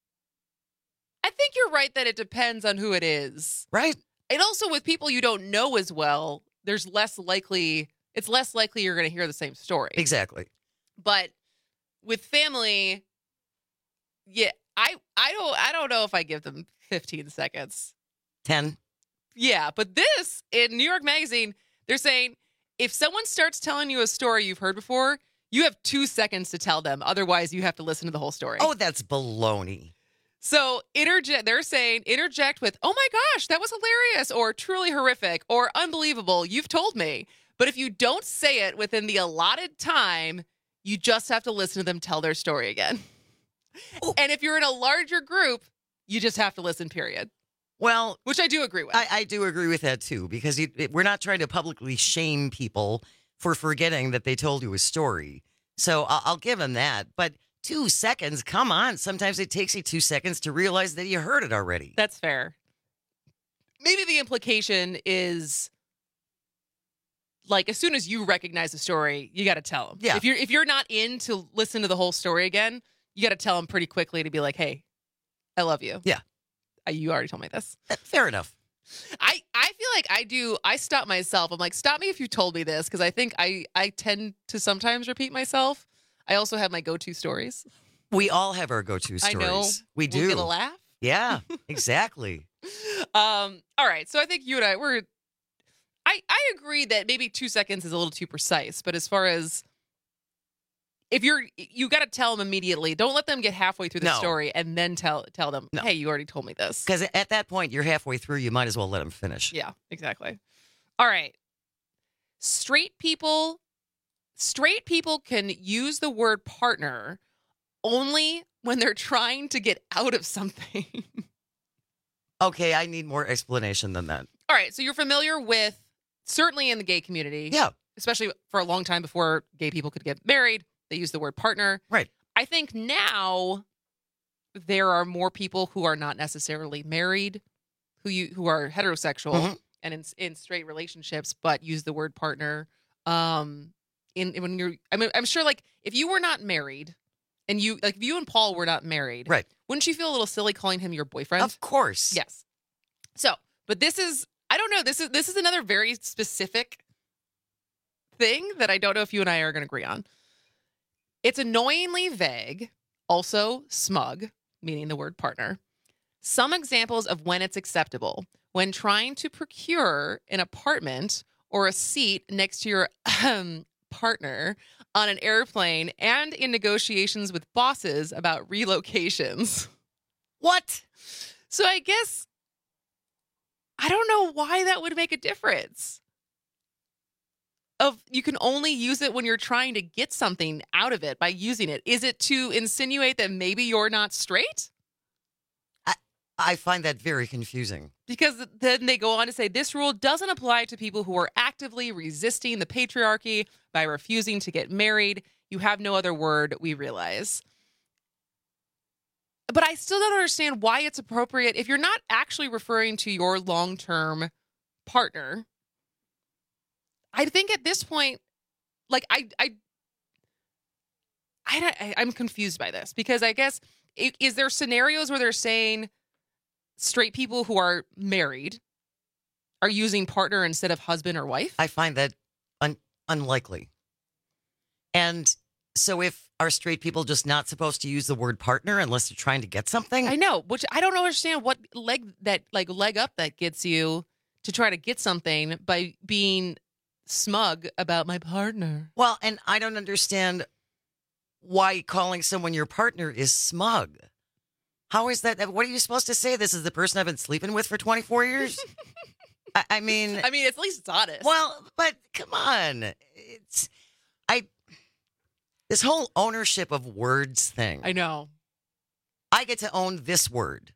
I think you're right that it depends on who it is. Right. And also with people you don't know as well, there's less likely, it's less likely you're going to hear the same story. Exactly. But with family, yeah, I I don't I don't know if I give them fifteen seconds. ten. Yeah, but this in New York Magazine, they're saying if someone starts telling you a story you've heard before, you have two seconds to tell them. Otherwise, you have to listen to the whole story. Oh, that's baloney. So interject. They're saying interject with, "Oh my gosh, that was hilarious," or "truly horrific," or "unbelievable." You've told me, but if you don't say it within the allotted time, you just have to listen to them tell their story again. Ooh. And if you're in a larger group, you just have to listen. Period. Well, which I do agree with. I, I do agree with that too, because it, it, we're not trying to publicly shame people for forgetting that they told you a story. So I'll, I'll give them that, but. Two seconds, come on. Sometimes it takes you two seconds to realize that you heard it already. That's fair. Maybe the implication is, like, as soon as you recognize the story, you got to tell them. Yeah. If you're if you're not in to listen to the whole story again, you got to tell them pretty quickly to be like, "Hey, I love you." Yeah. I, you already told me this. Fair enough. I, I feel like I do. I stop myself. I'm like, stop me if you told me this, because I think I I tend to sometimes repeat myself. I also have my go-to stories. We all have our go-to stories. I know. We do. We'll get a laugh. Yeah, exactly. um. All right. So I think you and I, we're, I, I agree that maybe two seconds is a little too precise. But as far as if you're, you got to tell them immediately. Don't let them get halfway through the No. story and then tell tell them, No. hey, you already told me this. Because at that point, you're halfway through. You might as well let them finish. Yeah, exactly. All right. Straight people, straight people can use the word partner only when they're trying to get out of something. Okay, I need more explanation than that. All right, so you're familiar with, certainly in the gay community. Yeah. Especially for a long time before gay people could get married, they used the word partner. Right. I think now there are more people who are not necessarily married, who you who are heterosexual Mhm. and in in straight relationships, but use the word partner. Um, in when you're, I mean, I'm sure like if you were not married, and you like if you and Paul were not married, Right. wouldn't you feel a little silly calling him your boyfriend? Of course. Yes. So, but this is I don't know. This is this is another very specific thing that I don't know if you and I are going to agree on. It's annoyingly vague, also smug, meaning the word partner. Some examples of when it's acceptable: when trying to procure an apartment or a seat next to your um, partner on an airplane, and in negotiations with bosses about relocations. What? So I guess I don't know why that would make a difference. Of you can only use it when you're trying to get something out of it by using it. Is it to insinuate that maybe you're not straight? I, I find that very confusing. Because then they go on to say this rule doesn't apply to people who are actively resisting the patriarchy by refusing to get married. You have no other word, we realize. But I still don't understand why it's appropriate if you're not actually referring to your long-term partner. I think at this point, like I, I, I, I I'm confused by this because I guess is there scenarios where they're saying straight people who are married are using partner instead of husband or wife? I find that un- unlikely. And so if are straight people just not supposed to use the word partner unless they're trying to get something? I know, which I don't understand what leg that like leg up that gets you to try to get something by being smug about my partner. Well, and I don't understand why calling someone your partner is smug. How is that? What are you supposed to say? This is the person I've been sleeping with for twenty-four years? I, I mean... I mean, at least it's honest. Well, but come on. It's... I... This whole ownership of words thing. I know. I get to own this word.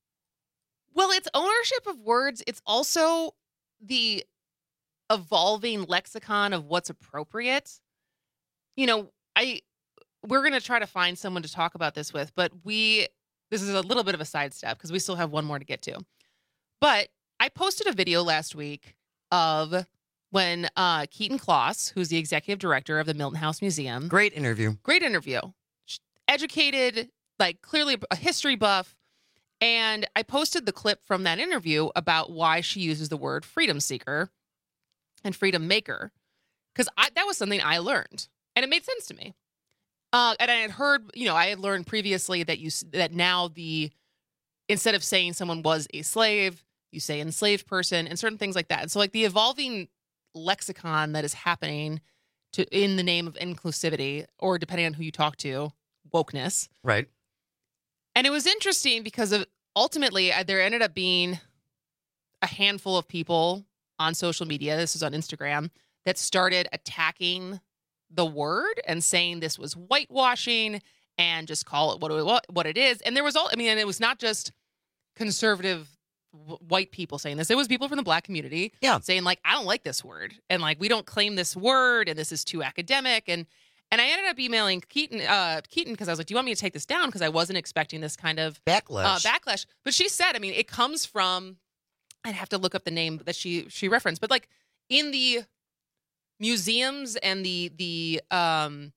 Well, it's ownership of words. It's also the evolving lexicon of what's appropriate. You know, I we're going to try to find someone to talk about this with, but we this is a little bit of a sidestep because we still have one more to get to. But I posted a video last week of when uh, Keaton Kloss, who's the executive director of the Milton House Museum. Great interview. Great interview. Educated, like clearly a history buff. And I posted the clip from that interview about why she uses the word freedom seeker and freedom maker. Because that was something I learned. And it made sense to me. Uh, and I had heard, you know, I had learned previously that you that now the, instead of saying someone was a slave, you say enslaved person and certain things like that. And so like the evolving lexicon that is happening to in the name of inclusivity, or depending on who you talk to, wokeness. Right. And it was interesting because of ultimately uh, there ended up being a handful of people on social media, this is on Instagram, that started attacking the word and saying this was whitewashing and just call it what it, what it is. And there was all, I mean, and it was not just conservative w- white people saying this. It was people from the black community yeah. saying like, I don't like this word. And like, we don't claim this word and this is too academic. And And I ended up emailing Keaton, uh, Keaton, because I was like, do you want me to take this down? Because I wasn't expecting this kind of backlash. Uh, backlash. But she said, I mean, it comes from, I'd have to look up the name that she she referenced, but like in the museums and the the um,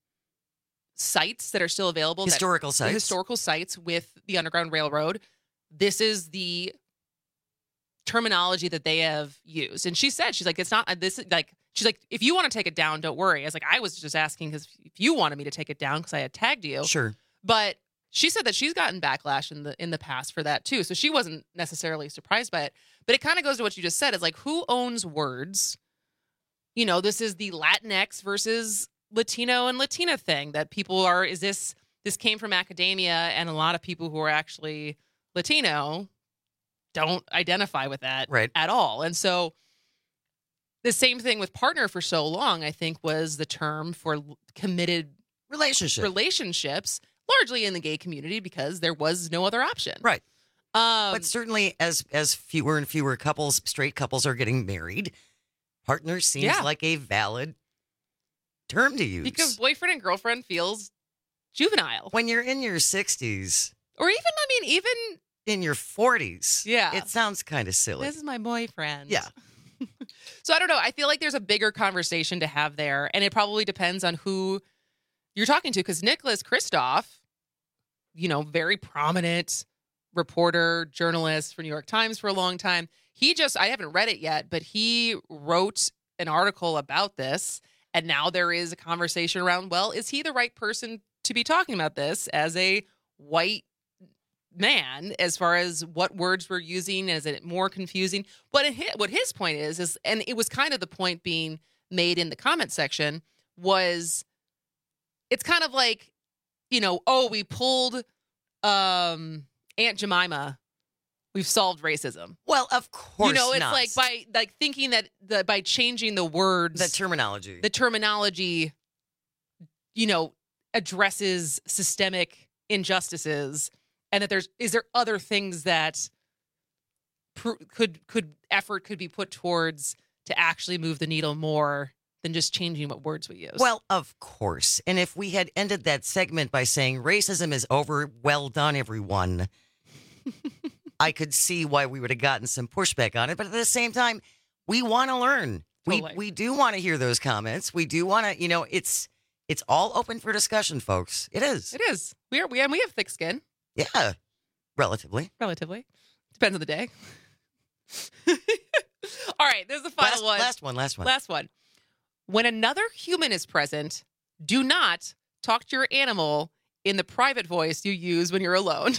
sites that are still available. Historical that, sites. Historical sites with the Underground Railroad. This is the terminology that they have used. And she said, she's like, it's not, this is like, she's like, if you want to take it down, don't worry. I was like, I was just asking because if you wanted me to take it down because I had tagged you. Sure. But she said that she's gotten backlash in the in the past for that too. So she wasn't necessarily surprised by it. But it kind of goes to what you just said. Is like, who owns words? You know, this is the Latinx versus Latino and Latina thing that people are, is this, this came from academia, and a lot of people who are actually Latino don't identify with that right. at all. And so the same thing with partner for so long, I think, was the term for committed relationship. relationships, largely in the gay community, because there was no other option. Right. Um, but certainly as as fewer and fewer couples, straight couples are getting married, partner seems Yeah. like a valid term to use. Because boyfriend and girlfriend feels juvenile. When you're in your sixties. Or even, I mean, even in your forties. Yeah. It sounds kind of silly. This is my boyfriend. Yeah. So I don't know. I feel like there's a bigger conversation to have there, and it probably depends on who you're talking to, because Nicholas Kristof, you know, very prominent reporter, journalist for New York Times for a long time. He just, I haven't read it yet, but he wrote an article about this. And now there is a conversation around, well, is he the right person to be talking about this as a white man, as far as what words we're using? Is it more confusing? But it, what his point is, is, and it was kind of the point being made in the comment section, was it's kind of like, you know, oh, we pulled um, Aunt Jemima, we've solved racism. Well, of course You know, it's not. like by like thinking that the, by changing the words, the terminology, the terminology, you know, addresses systemic injustices, and that there's is there other things that pr- could could effort could be put towards to actually move the needle more than just changing what words we use. Well, of course. And if we had ended that segment by saying racism is over, well done, everyone, I could see why we would have gotten some pushback on it. But at the same time, we want to learn. Totally. We we do want to hear those comments. We do want to, you know, it's it's all open for discussion, folks. It is. It is. We are we and we have thick skin. Yeah, relatively. Relatively. Depends on the day. All right, this is the final Last- one. last one, last one. Last one. When another human is present, do not talk to your animal in the private voice you use when you're alone.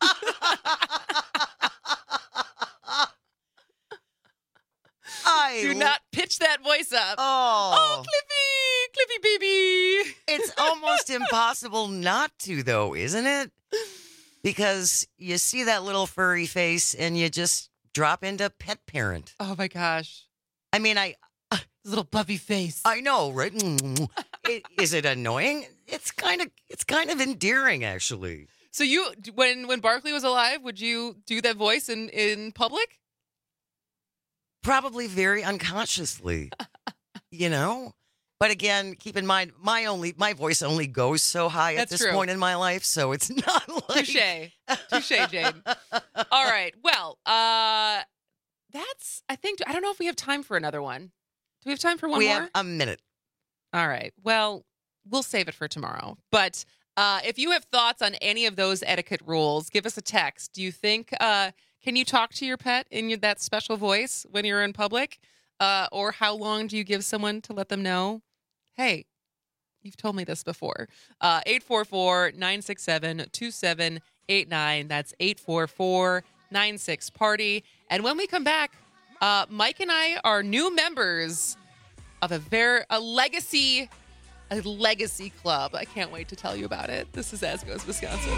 I Do not pitch that voice up. Oh, oh Cliffy, Cliffy baby. It's almost impossible not to, though, isn't it? Because you see that little furry face and you just drop into pet parent. Oh my gosh. I mean, I little puppy face. I know, right? it, is it annoying? It's kind of it's kind of endearing, actually. So you, when when Barkley was alive, would you do that voice in, in public? Probably very unconsciously, you know. But again, keep in mind, my only my voice only goes so high at That's this true. point in my life, so it's not like Touche, touche, Jane. All right, well, uh, that's I think I don't know if we have time for another one. Do we have time for one we more? have a minute. All right. Well, we'll save it for tomorrow. But uh, if you have thoughts on any of those etiquette rules, give us a text. Do you think, uh, can you talk to your pet in your, that special voice when you're in public? Uh, or how long do you give someone to let them know, hey, you've told me this before? Uh, eight four four, nine six seven, two seven eight nine. That's eight four four, nine six, party. And when we come back, uh, Mike and I are new members of a very a legacy a legacy club. I can't wait to tell you about it. This is As Goes Wisconsin.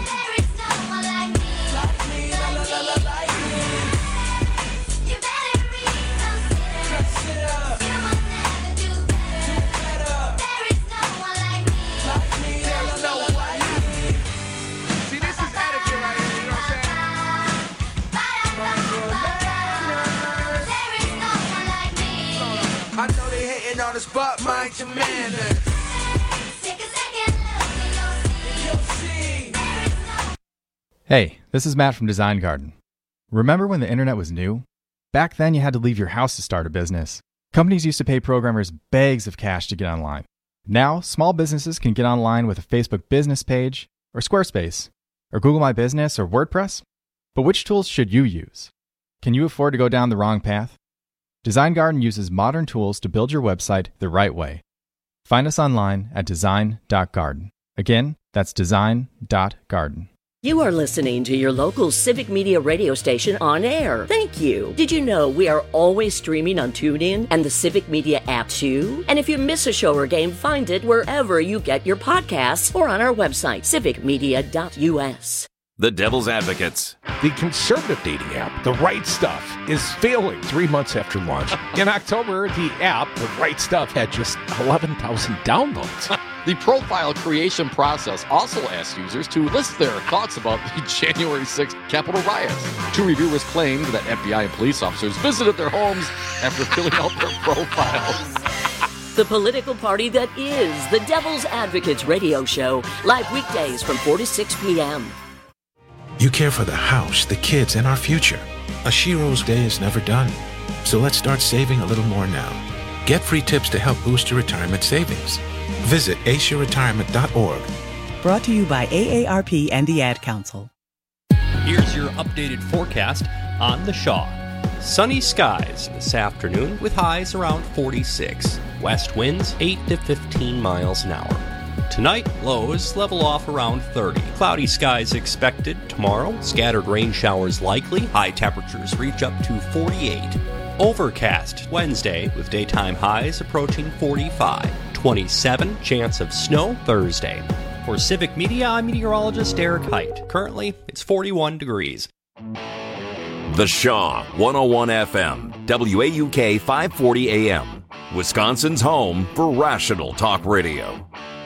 I know they hating on us, but mind your manners. Hey, this is Matt from Design Garden. Remember when the internet was new? Back then, you had to leave your house to start a business. Companies used to pay programmers bags of cash to get online. Now, small businesses can get online with a Facebook business page, or Squarespace, or Google My Business, or WordPress. But which tools should you use? Can you afford to go down the wrong path? Design Garden uses modern tools to build your website the right way. Find us online at design dot garden. Again, that's design dot garden. You are listening to your local Civic Media radio station on air. Thank you. Did you know we are always streaming on TuneIn and the Civic Media app too? And if you miss a show or game, find it wherever you get your podcasts or on our website, civic media dot u s. The Devil's Advocates. The conservative dating app, The Right Stuff, is failing three months after launch. In October, the app, The Right Stuff, had just eleven thousand downloads. The profile creation process also asks users to list their thoughts about the January sixth Capitol riots. Two reviewers claimed that F B I and police officers visited their homes after filling out their profiles. The political party that is the Devil's Advocates radio show, live weekdays from four to six p.m. You care for the house, the kids, and our future. A Shiro's day is never done. So let's start saving a little more now. Get free tips to help boost your retirement savings. Visit ace your retirement dot org. Brought to you by A A R P and the Ad Council. Here's your updated forecast on the Shaw. Sunny skies this afternoon with highs around forty-six. West winds eight to fifteen miles an hour. Tonight, lows level off around thirty. Cloudy skies expected tomorrow. Scattered rain showers likely. High temperatures reach up to forty-eight. Overcast Wednesday with daytime highs approaching forty-five. twenty-seven chance of snow Thursday. For Civic Media, I'm meteorologist Eric Height. Currently, it's forty-one degrees. The Shaw, one oh one F M, W A U K five forty A M, Wisconsin's home for rational talk radio.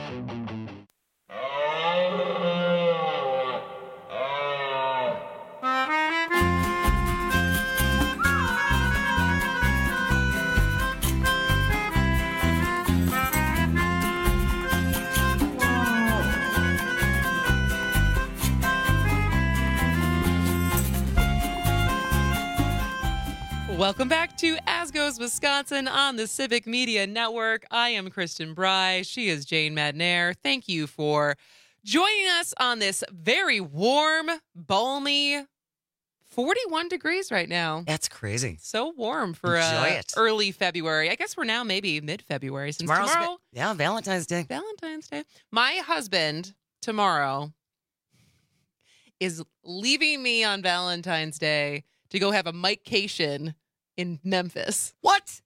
Welcome back to As Goes Wisconsin on the Civic Media Network. I am Kristen Bry. She is Jane Madnair. Thank you for joining us on this very warm, balmy, forty-one degrees right now. That's crazy. So warm for uh, early February. I guess we're now maybe mid-February since Tomorrow's tomorrow. va- yeah, Valentine's Day. Valentine's Day. My husband tomorrow is leaving me on Valentine's Day to go have a Mikecation in Memphis. What?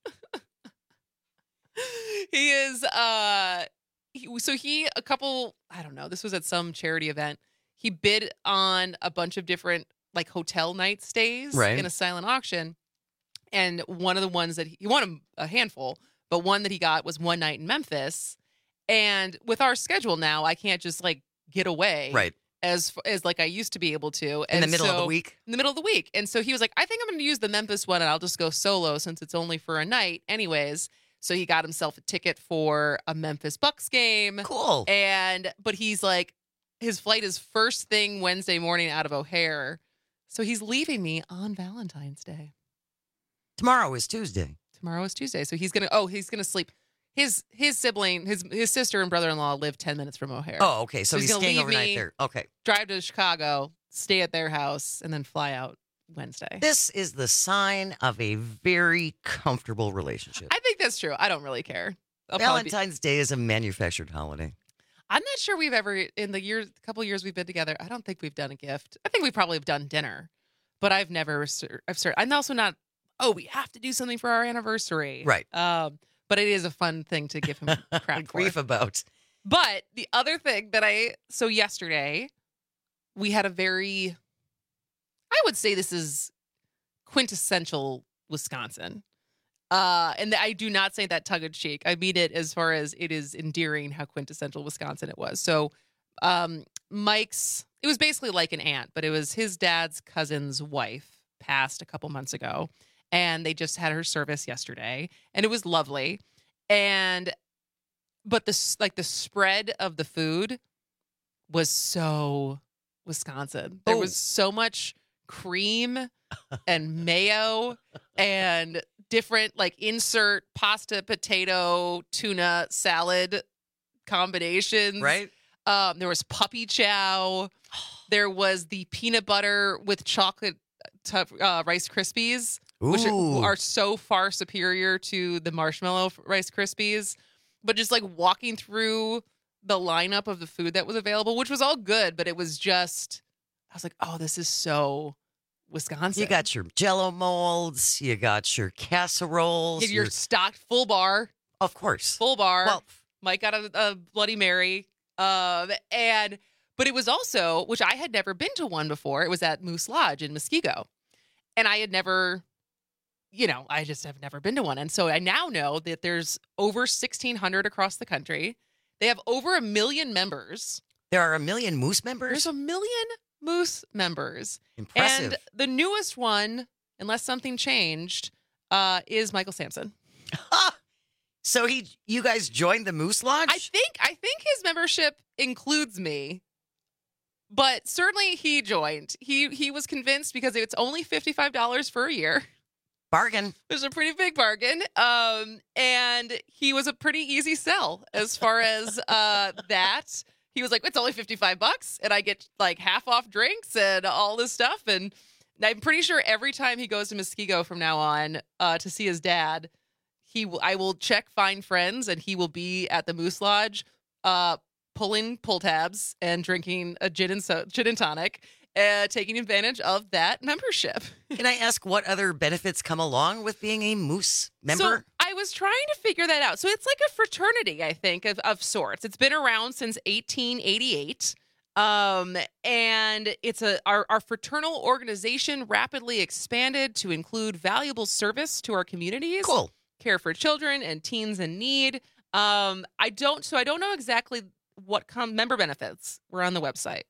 He is, uh, he, so he, a couple, I don't know, this was at some charity event. He bid on a bunch of different, like, hotel night stays right. in a silent auction. And one of the ones that he, he won a, a handful, but one that he got was one night in Memphis. And with our schedule now, I can't just, like, get away. Right. As as like I used to be able to. In and the middle so, of the week? In the middle of the week. And so he was like, I think I'm going to use the Memphis one and I'll just go solo since it's only for a night anyways. So he got himself a ticket for a Memphis Bucks game. Cool. And, but he's like, his flight is first thing Wednesday morning out of O'Hare. So he's leaving me on Valentine's Day. Tomorrow is Tuesday. Tomorrow is Tuesday. So he's going to, oh, he's going to sleep. His his sibling, his his sister and brother-in-law live ten minutes from O'Hare. Oh, okay. So, so he's, he's staying overnight me, there. Okay. Drive to Chicago, stay at their house, and then fly out Wednesday. This is the sign of a very comfortable relationship. I think that's true. I don't really care. I'll Valentine's be... Day is a manufactured holiday. I'm not sure we've ever, in the years, couple years we've been together, I don't think we've done a gift. I think we probably have done dinner, but I've never, I've started, I'm also not, oh, we have to do something for our anniversary. Right. Um, But it is a fun thing to give him crap for. Grief about. But the other thing that I, so yesterday, we had a very, I would say this is quintessential Wisconsin. Uh, and I do not say that tongue in cheek. I mean it as far as it is endearing how quintessential Wisconsin it was. So um, Mike's, it was basically like an aunt, but it was his dad's cousin's wife passed a couple months ago. And they just had her service yesterday, and it was lovely. And, but the like the spread of the food was so Wisconsin. There oh. was so much cream and mayo and different like insert pasta, potato, tuna, salad combinations. Right. Um, there was puppy chow. There was the peanut butter with chocolate t- uh, Rice Krispies. Ooh. Which are so far superior to the marshmallow Rice Krispies. But just like walking through the lineup of the food that was available, which was all good, but it was just I was like, oh, this is so Wisconsin. You got your Jell-O molds. You got your casseroles. You have your stocked full bar. Of course. Full bar. Well, Mike got a, a Bloody Mary. Um, and but it was also, which I had never been to one before. It was at Moose Lodge in Muskego. And I had never, you know, I just have never been to one. And so I now know that there's over sixteen hundred across the country. They have over a million members. There are a million Moose members? There's a million Moose members. Impressive. And the newest one, unless something changed, uh, is Michael Sampson. So he, you guys joined the Moose Lodge? I think I think his membership includes me, but certainly he joined. He he was convinced because it's only fifty-five dollars for a year. Bargain. It was a pretty big bargain. Um, and he was a pretty easy sell as far as uh, that. He was like, it's only fifty-five bucks and I get like half off drinks and all this stuff. And I'm pretty sure every time he goes to Muskego from now on uh, to see his dad, he will, I will check Find Friends and he will be at the Moose Lodge uh, pulling pull tabs and drinking a gin and, so- gin and tonic, uh, taking advantage of that membership. Can I ask what other benefits come along with being a Moose member? So I was trying to figure that out. So it's like a fraternity, I think, of, of sorts. It's been around since eighteen eighty-eight. Um, and it's a our, our fraternal organization rapidly expanded to include valuable service to our communities. Cool. Care for children and teens in need. Um, I don't, so I don't know exactly what come member benefits were on the website.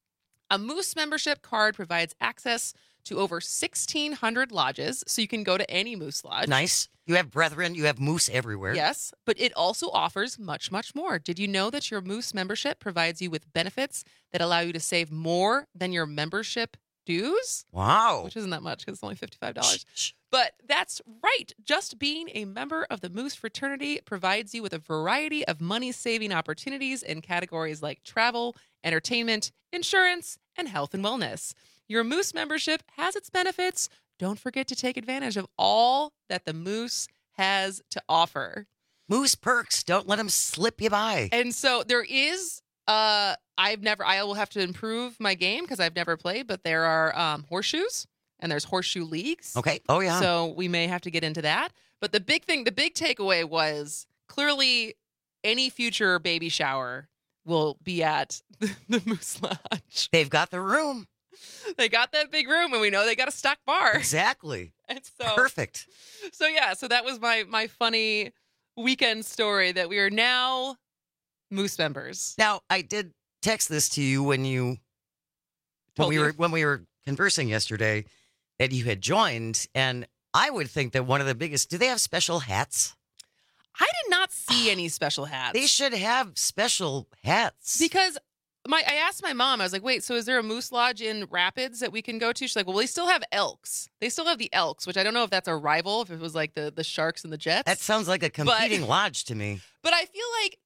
A Moose membership card provides access to over sixteen hundred lodges, so you can go to any Moose Lodge. Nice. You have brethren, you have Moose everywhere. Yes, but it also offers much, much more. Did you know that your Moose membership provides you with benefits that allow you to save more than your membership dues? Wow. Which isn't that much because it's only fifty-five dollars. But that's right. Just being a member of the Moose fraternity provides you with a variety of money-saving opportunities in categories like travel, entertainment, insurance, and health and wellness. Your Moose membership has its benefits. Don't forget to take advantage of all that the Moose has to offer. Moose perks. Don't let them slip you by. And so there is, uh, I've never, I will have to improve my game because I've never played, but there are um, horseshoes and there's horseshoe leagues. Okay. Oh, yeah. So we may have to get into that. But the big thing, the big takeaway was clearly any future baby shower will be at the, the Moose Lodge. They've got the room. They got that big room, and we know they got a stock bar. Exactly. And so, perfect. So yeah, so that was my my funny weekend story that we are now Moose members. Now, I did text this to you when you when Told we you. were when we were conversing yesterday that you had joined, and I would think that one of the biggest. Do they have special hats? I did not see any special hats. They should have special hats because. My, I asked my mom, I was like, wait, so is there a Moose Lodge in Rapids that we can go to? She's like, well, they still have Elks. They still have the Elks, which I don't know if that's a rival, if it was like the, the Sharks and the Jets. That sounds like a competing but, lodge to me. But I feel like,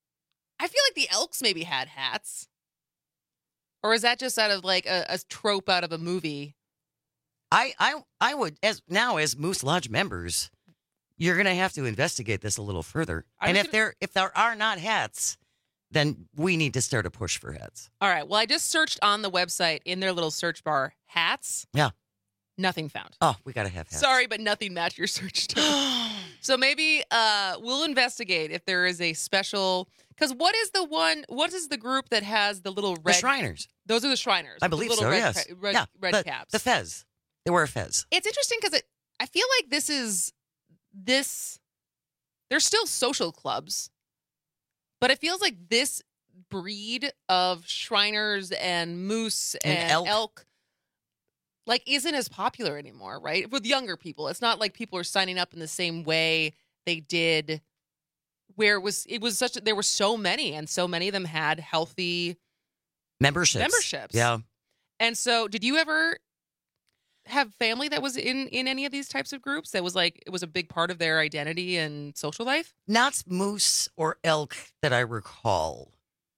I feel like the Elks maybe had hats. Or is that just out of like a, a trope out of a movie? I, I, I would, as now as Moose Lodge members, you're going to have to investigate this a little further. I and if gonna... there, if there are not hats, then we need to start a push for hats. All right. Well, I just searched on the website in their little search bar, hats. Yeah. Nothing found. Oh, we got to have hats. Sorry, but nothing matched your search term. So maybe uh, we'll investigate if there is a special, because what is the one, what is the group that has the little red? The Shriners. Those are the Shriners. I believe the little so, red, yes. ca- red, yeah, red the, caps. The fez. They wear a fez. It's interesting because it, I feel like this is, this, there's still social clubs, but it feels like this breed of Shriners and Moose and, And elk. elk like isn't as popular anymore, right? With younger people. It's not like people are signing up in the same way they did where it was it was such a, there were so many and so many of them had healthy Memberships. memberships. Yeah. And so did you ever have family that was in in any of these types of groups that was like it was a big part of their identity and social life? Not moose or elk that I recall.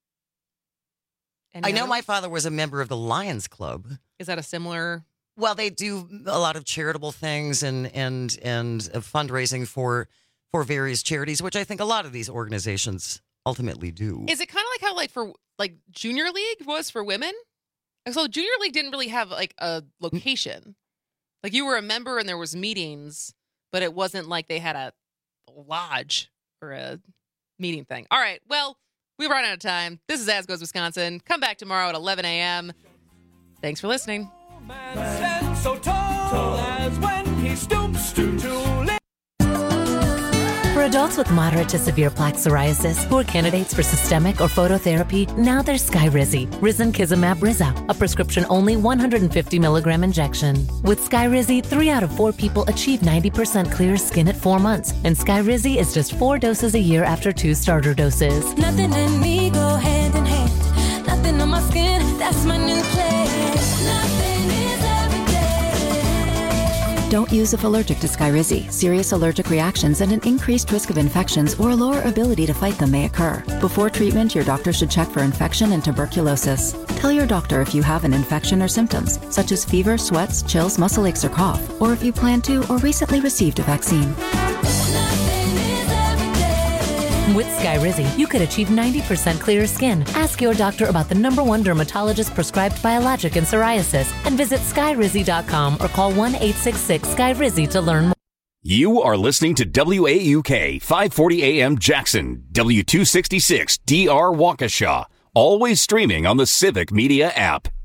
Any I know other my ones? father was a member of the Lions Club. Is that a similar? Well, they do a lot of charitable things and and and uh, fundraising for for various charities, which I think a lot of these organizations ultimately do. Is it kind of like how like for like junior league was for women? So Junior League didn't really have like a location. Like you were a member and there was meetings, but it wasn't like they had a lodge or a meeting thing. All right. Well, we've run out of time. This is As Goes Wisconsin. Come back tomorrow at eleven a.m. Thanks for listening. So tall as when he stoops to live. For adults with moderate to severe plaque psoriasis who are candidates for systemic or phototherapy, now there's Skyrizi, Risankizumab Riza, a prescription-only one hundred fifty milligram injection. With Skyrizi, three out of four people achieve ninety percent clear skin at four months, and Skyrizi is just four doses a year after two starter doses. Nothing and me go hand in hand. Nothing on my skin, that's my new plan. Nothing is every day. Don't use if allergic to Skyrizi. Serious allergic reactions and an increased risk of infections or a lower ability to fight them may occur. Before treatment, your doctor should check for infection and tuberculosis. Tell your doctor if you have an infection or symptoms, such as fever, sweats, chills, muscle aches, or cough, or if you plan to or recently received a vaccine. With Skyrizi, you could achieve ninety percent clearer skin. Ask your doctor about the number one dermatologist prescribed biologic in psoriasis and visit skyrizi dot com or call one eight six six Sky Rizzi to learn more. You are listening to W A U K five forty A M Jackson, W two sixty-six D R Waukesha, always streaming on the Civic Media app.